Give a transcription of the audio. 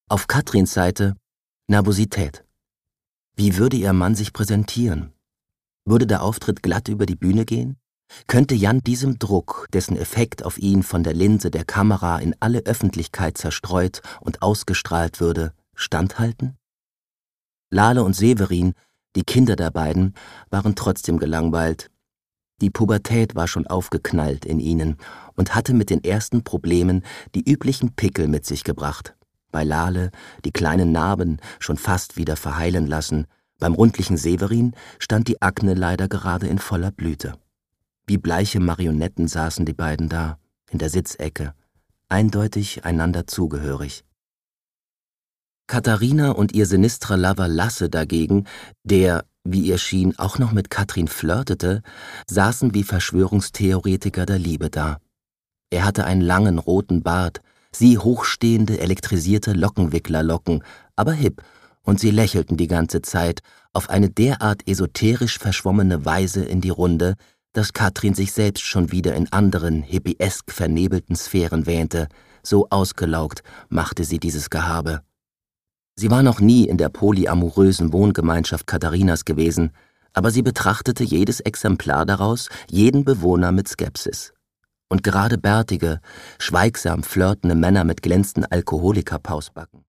Auf Katrins Seite Nervosität. Wie würde ihr Mann sich präsentieren? Würde der Auftritt glatt über die Bühne gehen? Könnte Jan diesem Druck, dessen Effekt auf ihn von der Linse der Kamera in alle Öffentlichkeit zerstreut und ausgestrahlt würde, standhalten? Lale und Severin, die Kinder der beiden, waren trotzdem gelangweilt. Die Pubertät war schon aufgeknallt in ihnen und hatte mit den ersten Problemen die üblichen Pickel mit sich gebracht. Bei Lale die kleinen Narben schon fast wieder verheilen lassen, beim rundlichen Severin stand die Akne leider gerade in voller Blüte. Wie bleiche Marionetten saßen die beiden da, in der Sitzecke, eindeutig einander zugehörig. Katharina und ihr sinistrer Lover Lasse dagegen, der, wie ihr schien, auch noch mit Katrin flirtete, saßen wie Verschwörungstheoretiker der Liebe da. Er hatte einen langen roten Bart, sie hochstehende, elektrisierte Lockenwicklerlocken, aber hip, und sie lächelten die ganze Zeit auf eine derart esoterisch verschwommene Weise in die Runde, dass Katrin sich selbst schon wieder in anderen, hippiesk vernebelten Sphären wähnte, so ausgelaugt machte sie dieses Gehabe. Sie war noch nie in der polyamorösen Wohngemeinschaft Katharinas gewesen, aber sie betrachtete jedes Exemplar daraus, jeden Bewohner mit Skepsis. Und gerade bärtige, schweigsam flirtende Männer mit glänzenden Alkoholikerpausbacken